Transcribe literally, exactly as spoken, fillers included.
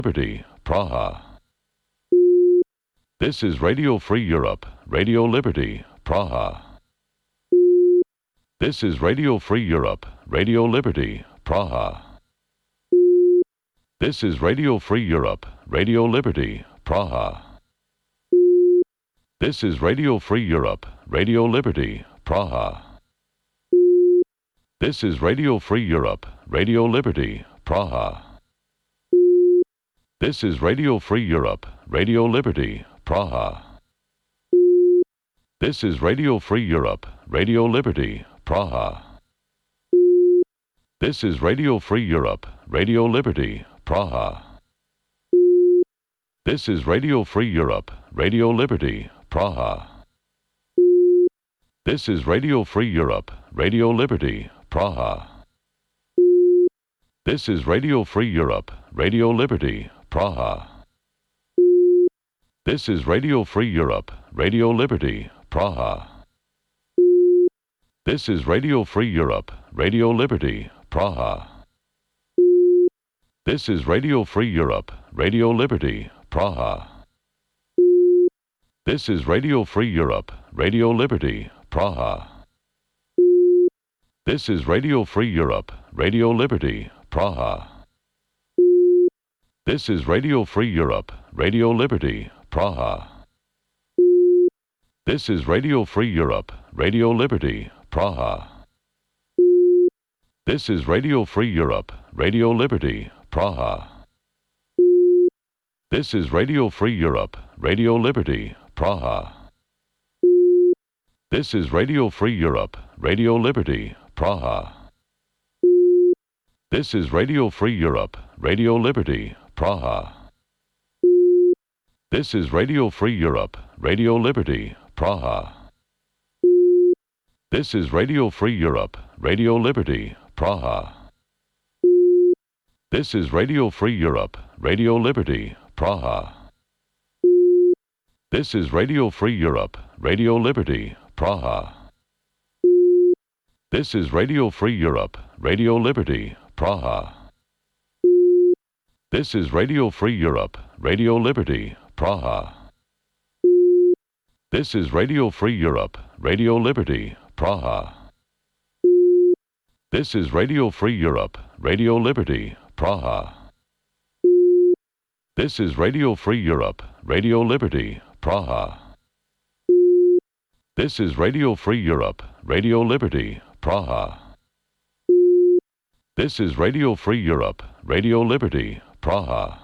Liberty, Praha. This is Radio Free Europe, Radio Liberty, Praha. This is Radio Free Europe, Radio Liberty, Praha. This is Radio Free Europe, Radio Liberty, Praha. This is Radio Free Europe, Radio Liberty, Praha. This is Radio Free Europe, Radio Liberty, Praha. This is Radio Free Europe, Radio Liberty, Praha. This is Radio Free Europe, Radio Liberty, Praha. This is Radio Free Europe, Radio Liberty, Praha. This is Radio Free Europe, Radio Liberty, Praha. This is Radio Free Europe, Radio Liberty, Praha. This is Radio Free Europe, Radio Liberty, Praha. This is Radio Free Europe, Radio Liberty, Praha. This is Radio Free Europe, Radio Liberty, Praha. This is Radio Free Europe, Radio Liberty, Praha. This is Radio Free Europe, Radio Liberty, Praha. This is Radio Free Europe, Radio Liberty, Praha. This is Radio Free Europe, Radio Liberty, Praha. This is Radio Free Europe, Radio Liberty, Praha. This is Radio Free Europe, Radio Liberty, Praha. This is Radio Free Europe, Radio Liberty, Praha. This is Radio Free Europe, Radio Liberty, Praha. This is Radio Free Europe, Radio Liberty, Praha. This is Radio Free Europe, Radio Liberty, Praha. This is Radio Free Europe, Radio Liberty, Praha. This is Radio Free Europe, Radio Liberty, Praha. This is Radio Free Europe, Radio Liberty, Praha. This is Radio Free Europe, Radio Liberty, Praha. This is Radio Free Europe, Radio Liberty, Praha. This is Radio Free Europe, Radio Liberty, Praha. This is Radio Free Europe, Radio Liberty, Praha. This is Radio Free Europe, Radio Liberty, Praha. This is Radio Free Europe, Radio Liberty, Praha. This is Radio Free Europe, Radio Liberty, Praha.